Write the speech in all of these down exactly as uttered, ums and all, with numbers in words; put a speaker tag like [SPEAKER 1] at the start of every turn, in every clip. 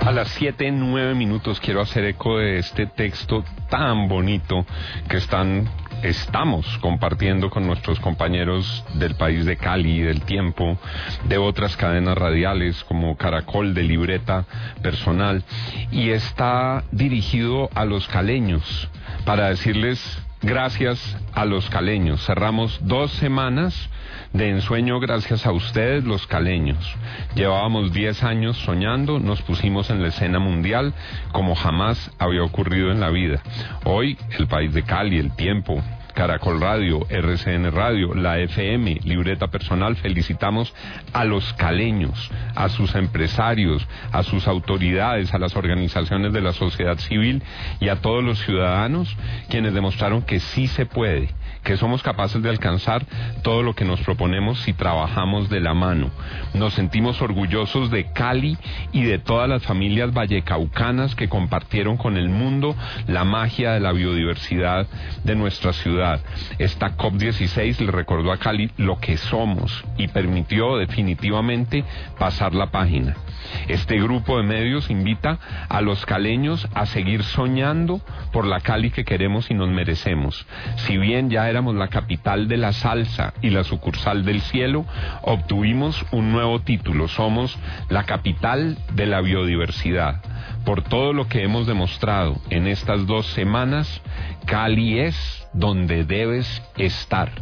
[SPEAKER 1] A las siete, nueve minutos quiero hacer eco de este texto tan bonito que están, estamos compartiendo con nuestros compañeros del país de Cali, del Tiempo, de otras cadenas radiales como Caracol, de Libreta Personal, y está dirigido a los caleños para decirles gracias a los caleños. Cerramos dos semanas de ensueño gracias a ustedes, los caleños. Llevábamos diez años soñando, nos pusimos en la escena mundial como jamás había ocurrido en la vida. Hoy, el país de Cali, el Tiempo, Caracol Radio, R C N Radio, la F M, Libreta Personal, felicitamos a los caleños, a sus empresarios, a sus autoridades, a las organizaciones de la sociedad civil y a todos los ciudadanos quienes demostraron que sí se puede, que somos capaces de alcanzar todo lo que nos proponemos si trabajamos de la mano. Nos sentimos orgullosos de Cali y de todas las familias vallecaucanas que compartieron con el mundo la magia de la biodiversidad de nuestra ciudad. Esta COP dieciséis le recordó a Cali lo que somos y permitió definitivamente pasar la página. Este grupo de medios invita a los caleños a seguir soñando por la Cali que queremos y nos merecemos. Si bien ya éramos la capital de la salsa y la sucursal del cielo, obtuvimos un nuevo título. Somos la capital de la biodiversidad. Por todo lo que hemos demostrado en estas dos semanas, Cali es donde debes estar.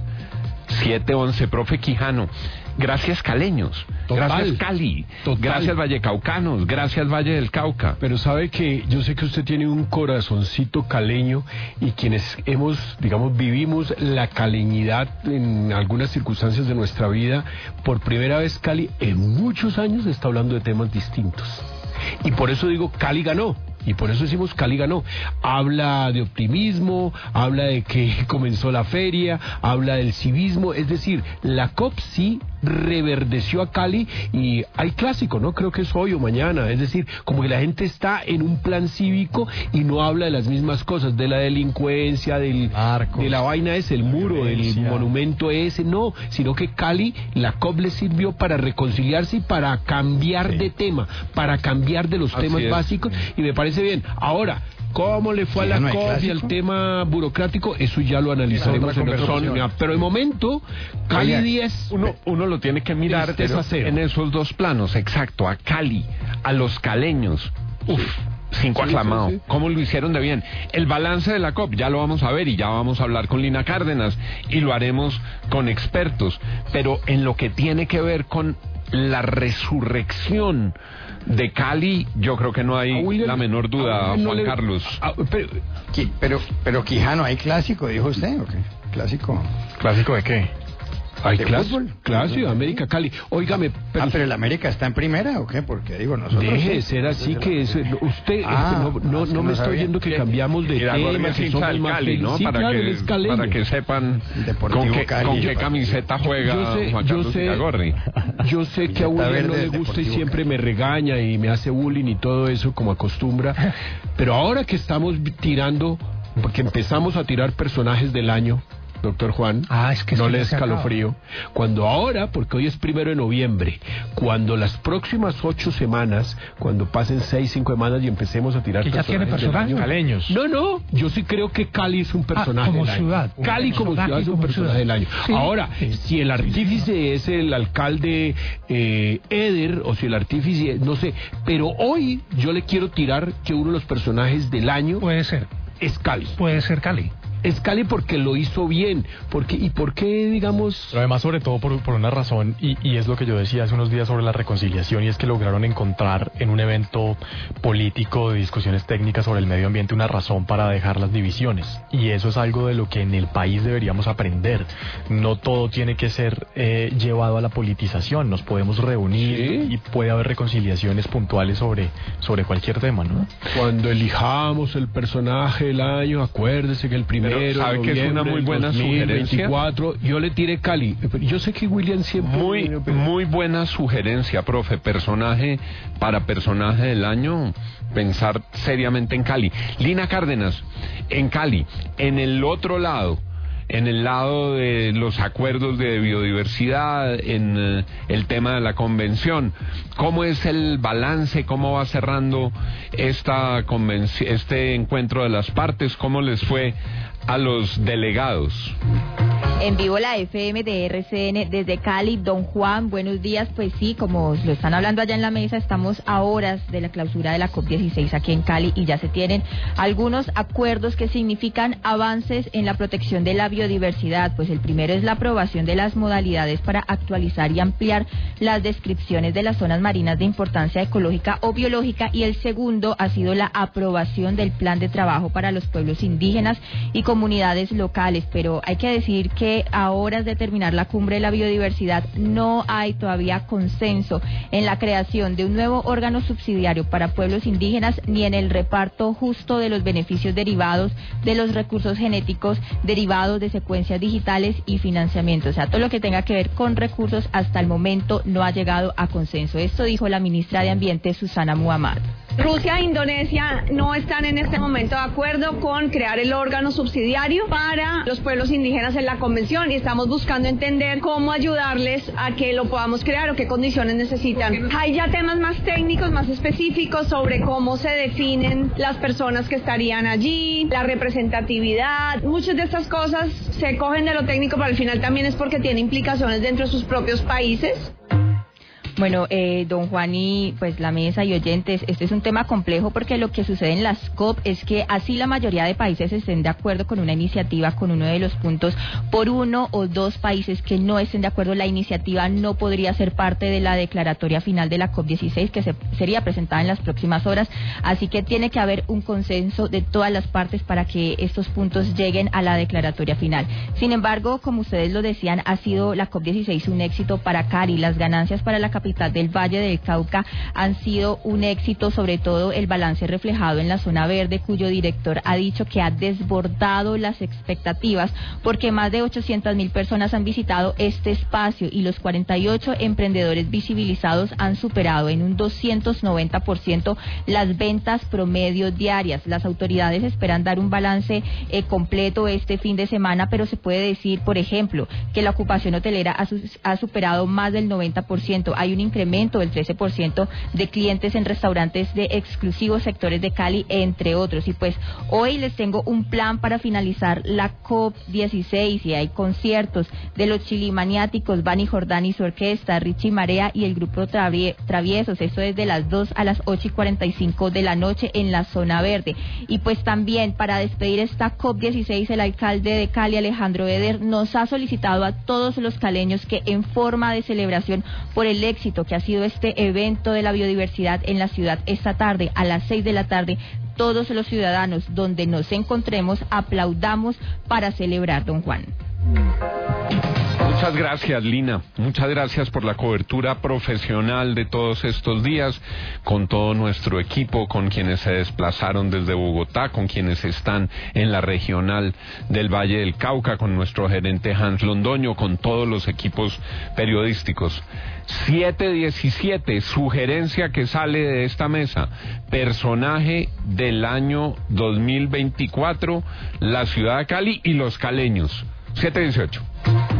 [SPEAKER 1] siete once, profe Quijano. Gracias, caleños. Total, gracias, Cali. Total. Gracias, vallecaucanos. Gracias, Valle del Cauca.
[SPEAKER 2] Pero sabe que yo sé que usted tiene un corazoncito caleño y quienes hemos, digamos, vivimos la caleñidad en algunas circunstancias de nuestra vida, por primera vez Cali en muchos años está hablando de temas distintos. Y por eso digo, Cali ganó. Y por eso decimos Cali ganó. Habla de optimismo, habla de que comenzó la feria, habla del civismo, es decir, la COP sí reverdeció a Cali y hay clásico, ¿no? Creo que es hoy o mañana, es decir, como que la gente está en un plan cívico y no habla de las mismas cosas, de la delincuencia, del Marcos, de la vaina ese, el muro, del monumento ese, no, sino que Cali, la COP le sirvió para reconciliarse y para cambiar sí. de tema, para cambiar de los Así temas es. básicos, y me parece bien. Ahora, ¿cómo le fue sí, a la COP y al tema burocrático? Eso ya lo analizaremos en persona. Pero de momento, Cali diez...
[SPEAKER 1] Uno, uno lo tiene que mirar en esos dos planos, exacto, a Cali, a los caleños. Uf, sí. cinco sí, aclamado. Sí, sí. ¿Cómo lo hicieron de bien? El balance de la COP, ya lo vamos a ver y ya vamos a hablar con Lina Cárdenas y lo haremos con expertos. Pero en lo que tiene que ver con la resurrección de Cali, yo creo que no hay William, la menor duda, no Juan le, Carlos.
[SPEAKER 3] A, pero, pero, pero Quijano, ¿hay clásico, dijo usted? ¿O qué? ¿Clásico?
[SPEAKER 1] ¿Clásico de qué?
[SPEAKER 2] Hay clásico, clásico, América Cali. Óigame,
[SPEAKER 3] pero, ah, pero el América está en primera, ¿o qué? Porque digo, nosotros...
[SPEAKER 2] Deje de ser así, que es, usted, ah, no, no, no me estoy oyendo que cambiamos de tema, que somos más
[SPEAKER 1] Cali, ¿no? Sí, para, claro, que, para que sepan con qué, Cali, con qué camiseta juega yo sé, Juan Carlos Iragorri.
[SPEAKER 2] Yo sé que a William no le gusta y siempre me regaña y me hace bullying y todo eso, como acostumbra, pero ahora que estamos tirando, porque empezamos a tirar personajes del año, doctor Juan, ah, es que no le escalofrío. Cuando ahora, porque hoy es primero de noviembre, cuando las próximas ocho semanas, cuando pasen seis, cinco semanas y empecemos a tirar
[SPEAKER 4] que ya tiene personajes
[SPEAKER 2] caleños. No, no, yo sí creo que Cali es un personaje ah,
[SPEAKER 4] como
[SPEAKER 2] del
[SPEAKER 4] ciudad.
[SPEAKER 2] año. Cali como ciudad, ciudad es un personaje ciudad. del año. Sí. Ahora, sí. si el artífice es el alcalde eh, Eder, o si el artífice, no sé, pero hoy yo le quiero tirar que uno de los personajes del año
[SPEAKER 4] puede ser
[SPEAKER 2] es Cali.
[SPEAKER 4] Puede ser Cali.
[SPEAKER 2] Es Cali porque lo hizo bien, porque y por qué, digamos...
[SPEAKER 5] Pero además, sobre todo, por, por una razón, y, y es lo que yo decía hace unos días sobre la reconciliación, y es que lograron encontrar en un evento político de discusiones técnicas sobre el medio ambiente una razón para dejar las divisiones, y eso es algo de lo que en el país deberíamos aprender. No todo tiene que ser eh, llevado a la politización, nos podemos reunir ¿Sí? y puede haber reconciliaciones puntuales sobre, sobre cualquier tema, ¿no?
[SPEAKER 2] Cuando elijamos el personaje del año, acuérdese que el primer
[SPEAKER 1] Pero sabe que es una muy buena sugerencia.
[SPEAKER 2] Yo le tiré Cali. Yo sé que William siempre...
[SPEAKER 1] Muy, muy buena sugerencia, profe. Personaje para personaje del año, pensar seriamente en Cali. Lina Cárdenas, en Cali. En el otro lado, en el lado de los acuerdos de biodiversidad, en eh, el tema de la convención. ¿Cómo es el balance? ¿Cómo va cerrando esta convención, este encuentro de las partes? ¿Cómo les fue a los delegados?
[SPEAKER 4] En vivo la F M de R C N desde Cali. Don Juan, buenos días. Pues sí, como lo están hablando allá en la mesa, estamos a horas de la clausura de la COP dieciséis aquí en Cali y ya se tienen algunos acuerdos que significan avances en la protección de la biodiversidad. Pues el primero es la aprobación de las modalidades para actualizar y ampliar las descripciones de las zonas marinas de importancia ecológica o biológica, y el segundo ha sido la aprobación del plan de trabajo para los pueblos indígenas y comunidades locales. Pero hay que decir que a horas de terminar la cumbre de la biodiversidad no hay todavía consenso en la creación de un nuevo órgano subsidiario para pueblos indígenas ni en el reparto justo de los beneficios derivados de los recursos genéticos derivados de secuencias digitales y financiamiento. O sea, todo lo que tenga que ver con recursos hasta el momento no ha llegado a consenso. Esto dijo la ministra de Ambiente, Susana Muhammad.
[SPEAKER 6] Rusia e Indonesia no están en este momento de acuerdo con crear el órgano subsidiario para los pueblos indígenas en la convención y estamos buscando entender cómo ayudarles a que lo podamos crear o qué condiciones necesitan. Hay ya temas más técnicos, más específicos sobre cómo se definen las personas que estarían allí, la representatividad. Muchas de estas cosas se cogen de lo técnico, pero al final también es porque tiene implicaciones dentro de sus propios países.
[SPEAKER 4] Bueno, eh, don Juan y pues la mesa y oyentes, este es un tema complejo porque lo que sucede en las COP es que así la mayoría de países estén de acuerdo con una iniciativa, con uno de los puntos, por uno o dos países que no estén de acuerdo, la iniciativa no podría ser parte de la declaratoria final de la COP dieciséis que se, sería presentada en las próximas horas, así que tiene que haber un consenso de todas las partes para que estos puntos lleguen a la declaratoria final. Sin embargo, como ustedes lo decían, ha sido la COP dieciséis un éxito para Cali, las ganancias para la capital del Valle del Cauca han sido un éxito, sobre todo el balance reflejado en la zona verde, cuyo director ha dicho que ha desbordado las expectativas porque más de ochocientas mil personas han visitado este espacio y los cuarenta y ocho emprendedores visibilizados han superado en un doscientos noventa por ciento las ventas promedio diarias. Las autoridades esperan dar un balance eh, completo este fin de semana, pero se puede decir, por ejemplo, que la ocupación hotelera ha, su ha superado más del noventa por ciento. Hay un incremento del trece por ciento de clientes en restaurantes de exclusivos sectores de Cali, entre otros. Y pues hoy les tengo un plan para finalizar la COP dieciséis y hay conciertos de los Chilimaniáticos, Bani Jordán y su orquesta, Richie Marea y el grupo Travie Traviesos. Esto desde las dos a las ocho y cuarenta y cinco de la noche en la zona verde. Y pues también para despedir esta COP dieciséis, el alcalde de Cali, Alejandro Eder, nos ha solicitado a todos los caleños que en forma de celebración por el éxito que ha sido este evento de la biodiversidad en la ciudad esta tarde a las seis de la tarde, todos los ciudadanos donde nos encontremos aplaudamos para celebrar, don Juan.
[SPEAKER 1] Muchas gracias, Lina. Muchas gracias por la cobertura profesional de todos estos días, con todo nuestro equipo, con quienes se desplazaron desde Bogotá, con quienes están en la regional del Valle del Cauca, con nuestro gerente Hans Londoño, con todos los equipos periodísticos. siete diecisiete, sugerencia que sale de esta mesa, personaje del año dos mil veinticuatro, la ciudad de Cali y los caleños. siete dieciocho.